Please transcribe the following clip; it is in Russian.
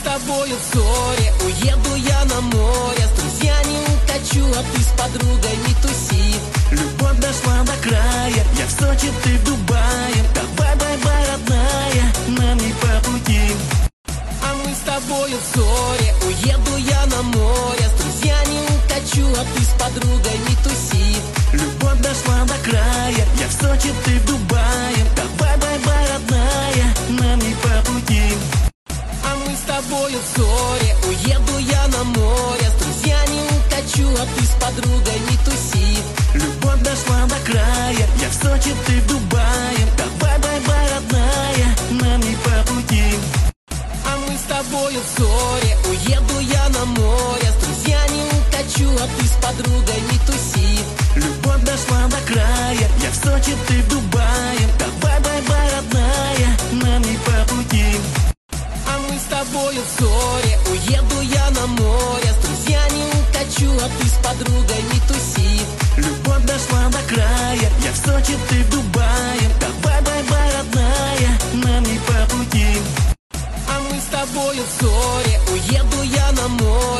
тобою в ссоре. Уеду я на море, с друзьями укачу, а ты с подругой не туси. Любовь дошла до края, я в Сочи, ты в Дубае. Давай, бай-бай, родная, нам не по пути. А мы с тобою в ссоре, уеду я на море, с друзьями укачу, а ты с подругой не туси. Любовь дошла до края, я в Сочи, ты в Дубае. Давай, бай-бай, родная, нам не по пути. А мы с тобою в ссоре, уеду я на море, с друзьями укачу, а ты с подругой не туси. Любовь дошла до края, я в Сочи, ты в Дубае. Давай, бай-бай, родная, нам не по пути. А мы с тобою в ссоре, уеду я на море, с друзьями укачу, а ты с подругой не туси. Любовь дошла до края, я в Сочи, ты в Дубае. Давай, бай-бай, родная, нам не по пути. А мы с тобою в ссоре, уеду я на море, с друзьями укачу, а ты с подругой не туси. Любовь дошла до края, я в Сочи, ты в Дубае. Давай, бай-бай, родная, нам не по пути. А мы с тобою в ссоре, уеду я на море.